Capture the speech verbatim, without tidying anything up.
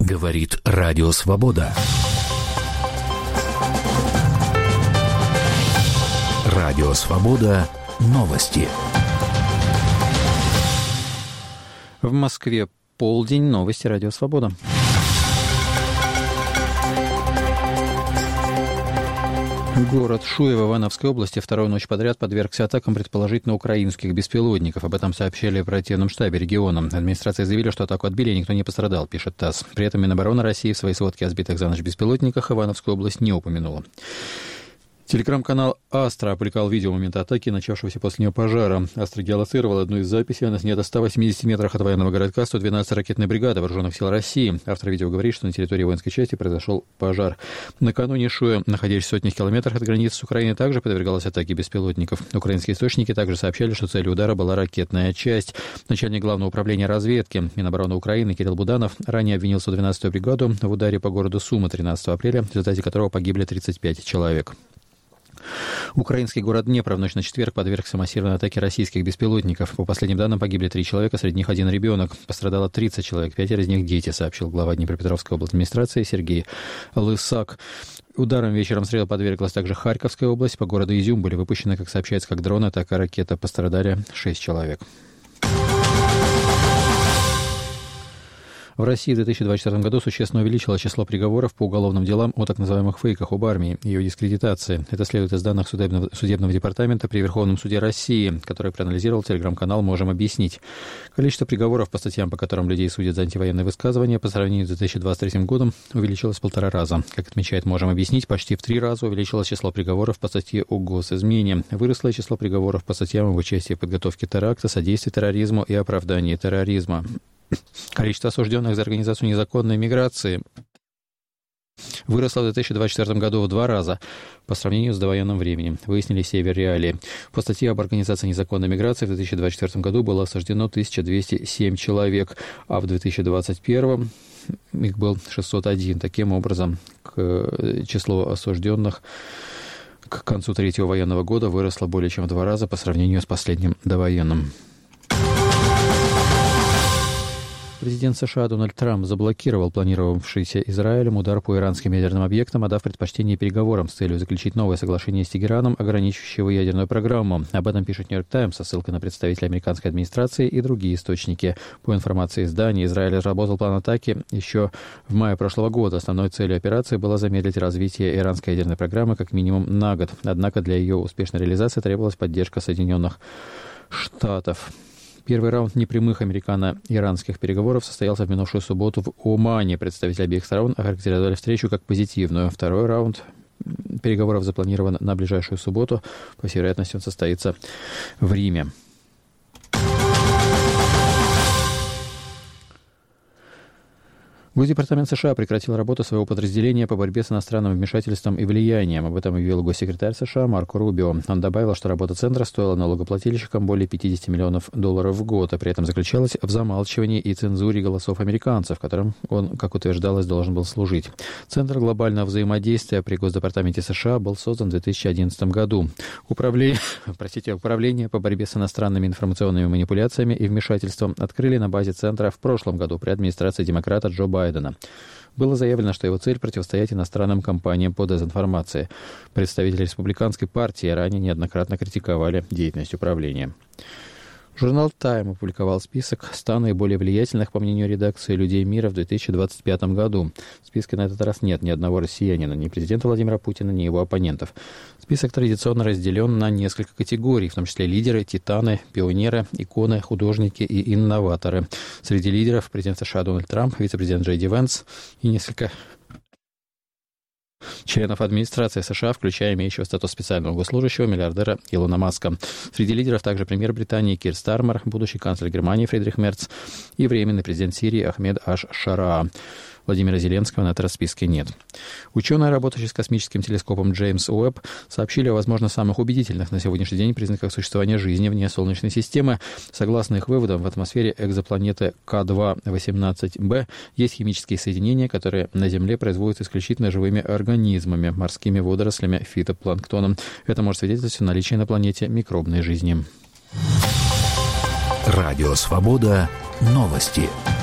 Говорит Радио Свобода. Радио Свобода. Новости. В Москве полдень. Новости Радио Свобода. Город Шуево в Ивановской области вторую ночь подряд подвергся атакам предположительно украинских беспилотников. Об этом сообщили в оперативном штабе региона. Администрация заявила, что атаку отбили, и никто не пострадал, пишет ТАСС. При этом Минобороны России в своей сводке о сбитых за ночь беспилотниках Ивановскую область не упомянула. Телеграм-канал «Астра» опубликовал видео момента атаки, начавшегося после нее пожара. «Астра» геолоцировал одну из записей. Она снята в ста восьмидесяти метрах от военного городка сто двенадцатой ракетной бригады Вооруженных сил России. Автор видео говорит, что на территории воинской части произошел пожар. Накануне Шуя, находящийся в сотнях километрах от границы с Украиной, также подвергалась атаке беспилотников. Украинские источники также сообщали, что целью удара была ракетная часть. Начальник Главного управления разведки Минобороны Украины Кирилл Буданов ранее обвинил сто двенадцатую бригаду в ударе по городу Сумы тринадцатого апреля, в результате которого погибли тридцать пять человек. Украинский город Днепр в ночь на четверг подвергся массированной атаке российских беспилотников. По последним данным, погибли три человека, среди них один ребенок. Пострадало тридцать человек, пятеро из них дети, сообщил глава Днепропетровской областной администрации Сергей Лысак. Ударом вечером среды подверглась также Харьковская область. По городу Изюм были выпущены, как сообщается, как дроны, так и ракета. Пострадали шесть человек. В России в две тысячи двадцать четвёртом году существенно увеличилось число приговоров по уголовным делам о так называемых фейках об армии и ее дискредитации. Это следует из данных судебного, судебного департамента при Верховном суде России, который проанализировал телеграм-канал «Можем объяснить». Количество приговоров по статьям, по которым людей судят за антивоенные высказывания, по сравнению с две тысячи двадцать третьим годом увеличилось в полтора раза. Как отмечает «Можем объяснить», почти в три раза увеличилось число приговоров по статье о госизмене. Выросло число приговоров по статьям об участии в подготовке теракта, содействии терроризму и оправдании терроризма. Количество осужденных за организацию незаконной миграции выросло в две тысячи двадцать четвёртом году в два раза по сравнению с довоенным временем, выяснили Север Реалии. По статье об организации незаконной миграции в две тысячи двадцать четвёртом году было осуждено тысяча двести семь человек, а в две тысячи двадцать первом их был шестьсот один. Таким образом, к числу осужденных к концу третьего военного года выросло более чем в два раза по сравнению с последним довоенным. Президент США Дональд Трамп заблокировал планировавшийся Израилем удар по иранским ядерным объектам, отдав предпочтение переговорам с целью заключить новое соглашение с Тегераном, ограничивающее его ядерную программу. Об этом пишет «Нью-Йорк Таймс» со ссылкой на представителей американской администрации и другие источники. По информации издания, Израиль разработал план атаки еще в мае прошлого года. Основной целью операции было замедлить развитие иранской ядерной программы как минимум на год. Однако для ее успешной реализации требовалась поддержка Соединенных Штатов. Первый раунд непрямых американо-иранских переговоров состоялся в минувшую субботу в Омане. Представители обеих сторон охарактеризовали встречу как позитивную. Второй раунд переговоров запланирован на ближайшую субботу. По всей вероятности, он состоится в Риме. Госдепартамент США прекратил работу своего подразделения по борьбе с иностранным вмешательством и влиянием. Об этом объявил госсекретарь США Марко Рубио. Он добавил, что работа центра стоила налогоплательщикам более пятьдесят миллионов долларов в год, а при этом заключалась в замалчивании и цензуре голосов американцев, которым он, как утверждалось, должен был служить. Центр глобального взаимодействия при Госдепартаменте США был создан в две тысячи одиннадцатом году. Управление, простите, управление по борьбе с иностранными информационными манипуляциями и вмешательством открыли на базе центра в прошлом году при администрации демократа Джо Байдена. Байдена. Было заявлено, что его цель – противостоять иностранным кампаниям по дезинформации. Представители республиканской партии ранее неоднократно критиковали деятельность управления. Журнал «Тайм» опубликовал список ста наиболее влиятельных, по мнению редакции, людей мира в две тысячи двадцать пятом году. В списке на этот раз нет ни одного россиянина, ни президента Владимира Путина, ни его оппонентов. Список традиционно разделен на несколько категорий, в том числе лидеры, титаны, пионеры, иконы, художники и инноваторы. Среди лидеров президент США Дональд Трамп, вице-президент Джей Ди Венс и несколько членов администрации США, включая имеющего статус специального госслужащего миллиардера Илона Маска. Среди лидеров также премьер Британии Кир Стармер, будущий канцлер Германии Фридрих Мерц и временный президент Сирии Ахмед Аш-Шараа. Владимира Зеленского на этом списке нет. Ученые, работающие с космическим телескопом Джеймс Уэбб, сообщили о, возможно, самых убедительных на сегодняшний день признаках существования жизни вне Солнечной системы. Согласно их выводам, в атмосфере экзопланеты К два восемнадцать бэ есть химические соединения, которые на Земле производятся исключительно живыми организмами, морскими водорослями, фитопланктоном. Это может свидетельствовать о наличии на планете микробной жизни. Радио Свобода. Новости.